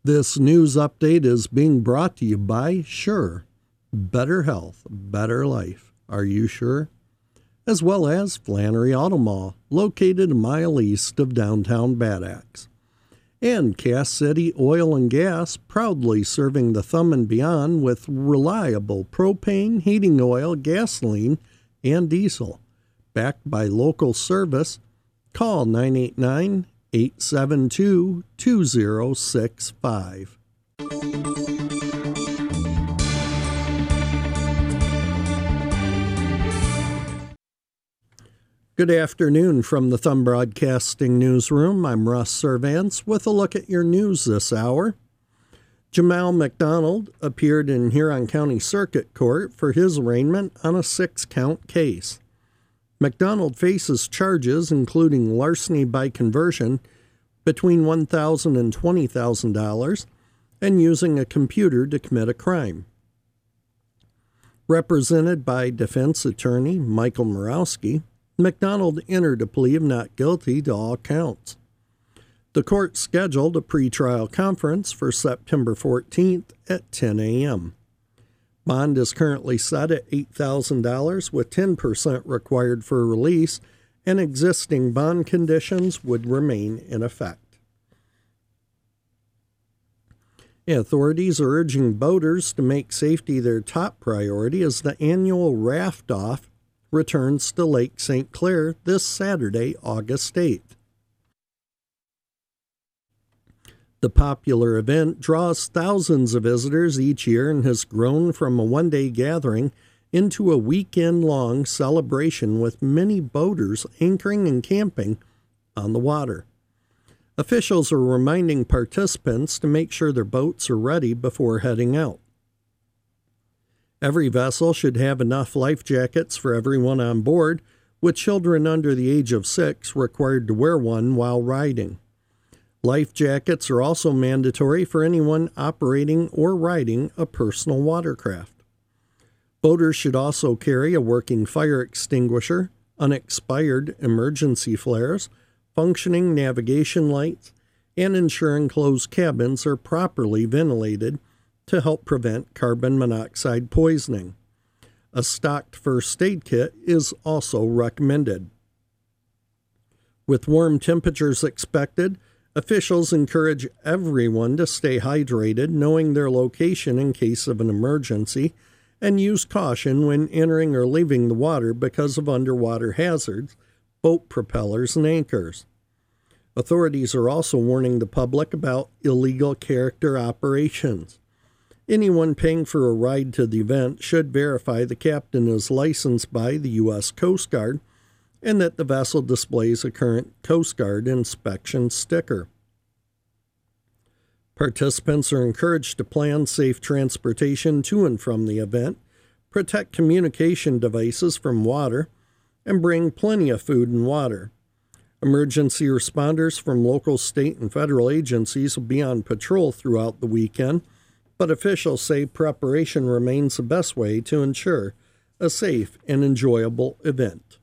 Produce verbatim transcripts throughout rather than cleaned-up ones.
This news update is being brought to you by Sure. Better health, better life. Are you sure? As well as Flannery Auto Mall, located a mile east of downtown Bad Axe. And Cass City Oil and Gas, proudly serving the Thumb and Beyond with reliable propane, heating oil, gasoline, and diesel. Backed by local service, call nine eight nine, eight seven two, two zero six five. Good afternoon from the Thumb Broadcasting Newsroom. I'm Russ Servance with a look at your news this hour. Jamal McDonald appeared in Huron County Circuit Court for his arraignment on a six-count case. McDonald faces charges including larceny by conversion between one thousand dollars and twenty thousand dollars and using a computer to commit a crime. Represented by defense attorney Michael Morawski, McDonald entered a plea of not guilty to all counts. The court scheduled a pretrial conference for September fourteenth at ten a.m. Bond is currently set at eight thousand dollars with ten percent required for release, and existing bond conditions would remain in effect. Authorities are urging boaters to make safety their top priority as the annual Raft Off returns to Lake Saint Clair this Saturday, August eighth. The popular event draws thousands of visitors each year and has grown from a one-day gathering into a weekend-long celebration with many boaters anchoring and camping on the water. Officials are reminding participants to make sure their boats are ready before heading out. Every vessel should have enough life jackets for everyone on board, with children under the age of six required to wear one while riding. Life jackets are also mandatory for anyone operating or riding a personal watercraft. Boaters should also carry a working fire extinguisher, unexpired emergency flares, functioning navigation lights, and ensure enclosed cabins are properly ventilated to help prevent carbon monoxide poisoning. A stocked first aid kit is also recommended. With warm temperatures expected, officials encourage everyone to stay hydrated, knowing their location in case of an emergency, and use caution when entering or leaving the water because of underwater hazards, boat propellers, and anchors. Authorities are also warning the public about illegal character operations. Anyone paying for a ride to the event should verify the captain is licensed by the U S Coast Guard and that the vessel displays a current Coast Guard inspection sticker. Participants are encouraged to plan safe transportation to and from the event, protect communication devices from water, and bring plenty of food and water. Emergency responders from local, state, and federal agencies will be on patrol throughout the weekend, but officials say preparation remains the best way to ensure a safe and enjoyable event.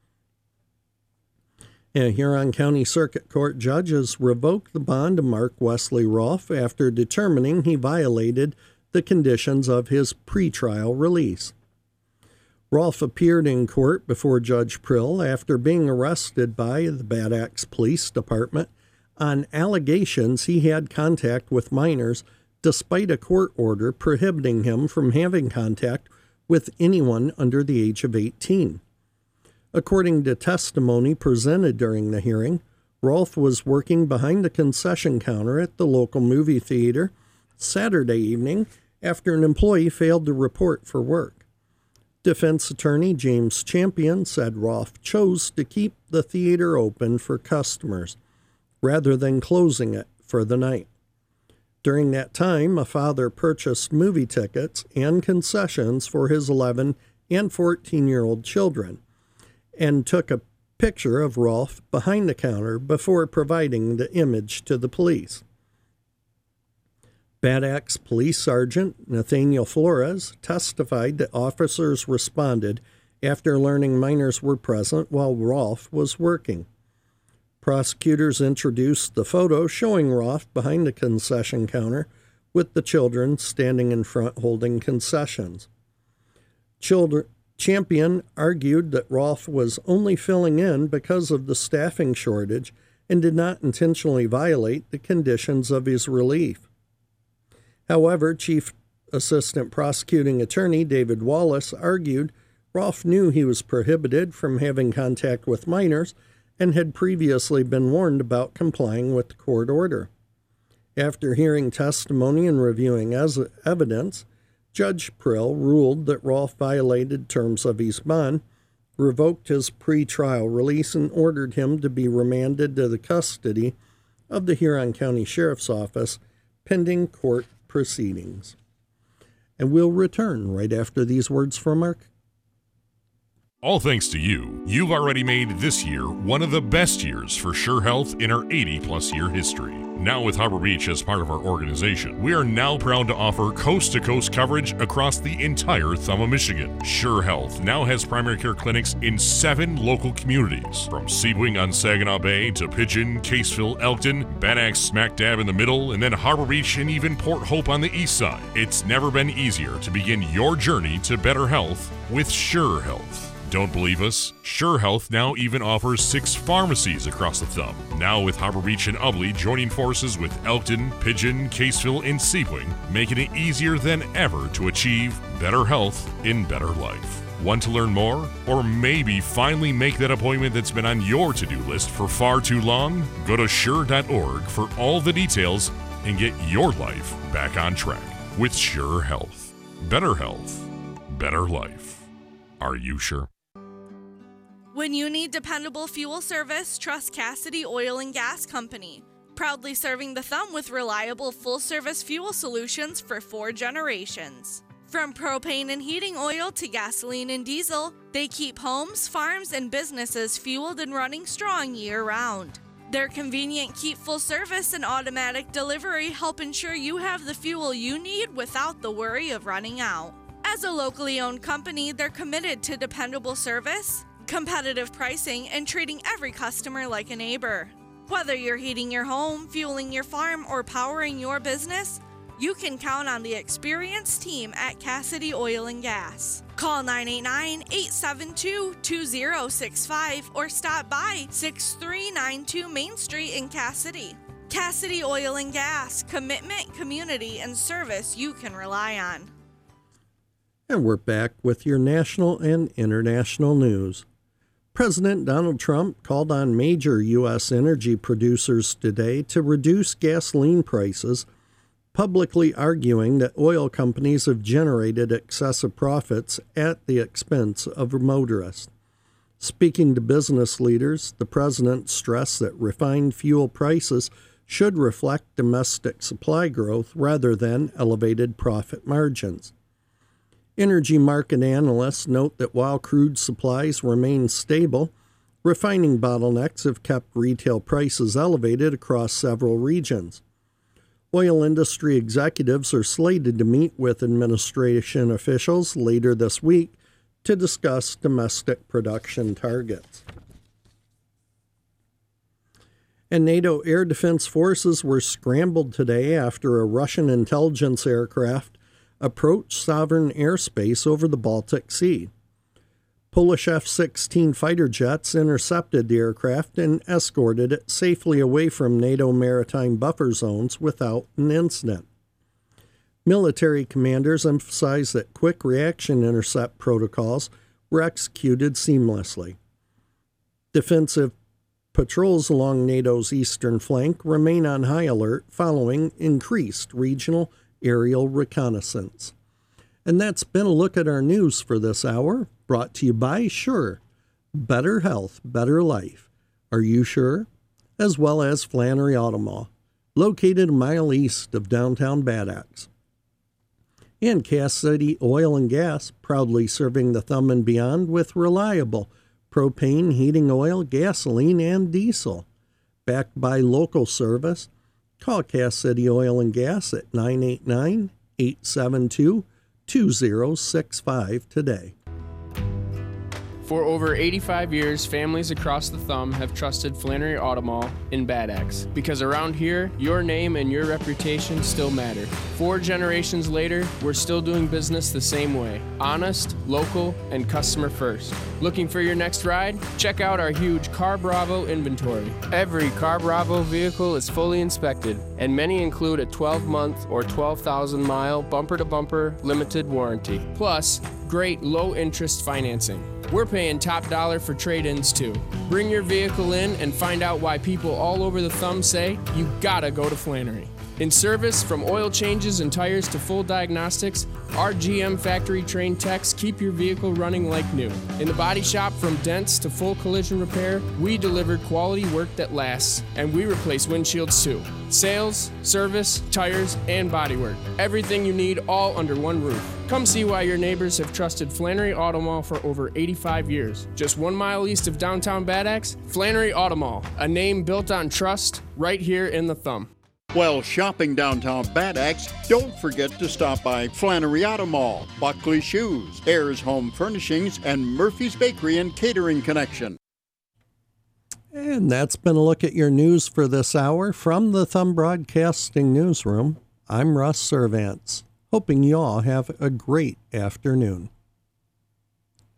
A Huron County Circuit Court judges revoked the bond of Mark Wesley Rolfe after determining he violated the conditions of his pretrial release. Rolfe appeared in court before Judge Prill after being arrested by the Bad Axe Police Department on allegations he had contact with minors despite a court order prohibiting him from having contact with anyone under the age of eighteen. According to testimony presented during the hearing, Rolfe was working behind the concession counter at the local movie theater Saturday evening after an employee failed to report for work. Defense attorney James Champion said Rolfe chose to keep the theater open for customers rather than closing it for the night. During that time, a father purchased movie tickets and concessions for his eleven and fourteen-year-old children and took a picture of Rolfe behind the counter before providing the image to the police. Bad Axe Police Sergeant Nathaniel Flores testified that officers responded after learning minors were present while Rolfe was working. Prosecutors introduced the photo showing Roth behind the concession counter with the children standing in front holding concessions. Children, Champion argued that Roth was only filling in because of the staffing shortage and did not intentionally violate the conditions of his relief. However, Chief Assistant Prosecuting Attorney David Wallace argued Roth knew he was prohibited from having contact with minors and had previously been warned about complying with the court order. After hearing testimony and reviewing as evidence, Judge Prill ruled that Roth violated terms of his bond, revoked his pretrial release, and ordered him to be remanded to the custody of the Huron County Sheriff's Office pending court proceedings. And we'll return right after these words from Mark. All thanks to you, you've already made this year one of the best years for Sure Health in our eighty plus year history. Now with Harbor Beach as part of our organization, we are now proud to offer coast-to-coast coverage across the entire Thumb of Michigan. Sure Health now has primary care clinics in seven local communities, from Sebring on Saginaw Bay to Pigeon, Caseville, Elkton, Bad Axe smack dab in the middle, and then Harbor Beach and even Port Hope on the east side. It's never been easier to begin your journey to better health with Sure Health. Don't believe us? Sure Health now even offers six pharmacies across the Thumb. Now with Harbor Beach and Ubly joining forces with Elkton, Pigeon, Caseville, and Sebring, making it easier than ever to achieve better health in better life. Want to learn more? Or maybe finally make that appointment that's been on your to-do list for far too long? Go to sure dot org for all the details and get your life back on track with Sure Health. Better health, better life. Are you sure? When you need dependable fuel service, trust Cassidy Oil and Gas Company. Proudly serving the Thumb with reliable full-service fuel solutions for four generations. From propane and heating oil to gasoline and diesel, they keep homes, farms, and businesses fueled and running strong year-round. Their convenient Keep Full service and automatic delivery help ensure you have the fuel you need without the worry of running out. As a locally owned company, they're committed to dependable service, competitive pricing, and treating every customer like a neighbor. Whether you're heating your home, fueling your farm, or powering your business, you can count on the experienced team at Cassidy Oil and Gas. Call nine eight nine, eight seven two, two zero six five or stop by six three nine two Main Street in Cassidy. Cassidy Oil and Gas, commitment, community, and service you can rely on. And we're back with your national and international news. President Donald Trump called on major U S energy producers today to reduce gasoline prices, publicly arguing that oil companies have generated excessive profits at the expense of motorists. Speaking to business leaders, the president stressed that refined fuel prices should reflect domestic supply growth rather than elevated profit margins. Energy market analysts note that while crude supplies remain stable, refining bottlenecks have kept retail prices elevated across several regions. Oil industry executives are slated to meet with administration officials later this week to discuss domestic production targets. And NATO air defense forces were scrambled today after a Russian intelligence aircraft approached sovereign airspace over the Baltic Sea. Polish F sixteen fighter jets intercepted the aircraft and escorted it safely away from NATO maritime buffer zones without an incident. Military commanders emphasized that quick reaction intercept protocols were executed seamlessly. Defensive patrols along NATO's eastern flank remain on high alert following increased regional aerial reconnaissance. And that's been a look at our news for this hour, brought to you by Sure. Better health, better life. Are you sure? As well as Flannery Auto Mall, located a mile east of downtown Bad Axe. And Cassidy Oil and Gas, proudly serving the Thumb and beyond with reliable propane, heating oil, gasoline, and diesel. Backed by local service, call Cassidy Oil and Gas at nine eight nine, eight seven two, two zero six five today. For over eighty-five years, families across the Thumb have trusted Flannery Auto Mall in Bad Axe, because around here, your name and your reputation still matter. Four generations later, we're still doing business the same way. Honest, local, and customer first. Looking for your next ride? Check out our huge Car Bravo inventory. Every Car Bravo vehicle is fully inspected, and many include a twelve month or twelve thousand mile bumper-to-bumper limited warranty. Plus, great low-interest financing. We're paying top dollar for trade-ins too. Bring your vehicle in and find out why people all over the Thumb say you gotta go to Flannery. In service, from oil changes and tires to full diagnostics, our G M factory-trained techs keep your vehicle running like new. In the body shop, from dents to full collision repair, we deliver quality work that lasts, and we replace windshields too. Sales, service, tires, and bodywork. Everything you need all under one roof. Come see why your neighbors have trusted Flannery Auto Mall for over eighty-five years. Just one mile east of downtown Bad Axe, Flannery Auto Mall, a name built on trust right here in the Thumb. While shopping downtown Bad Axe, don't forget to stop by Flannery Auto Mall, Buckley Shoes, Ayers Home Furnishings, and Murphy's Bakery and Catering Connection. And that's been a look at your news for this hour from the Thumb Broadcasting Newsroom. I'm Russ Servants, hoping you all have a great afternoon.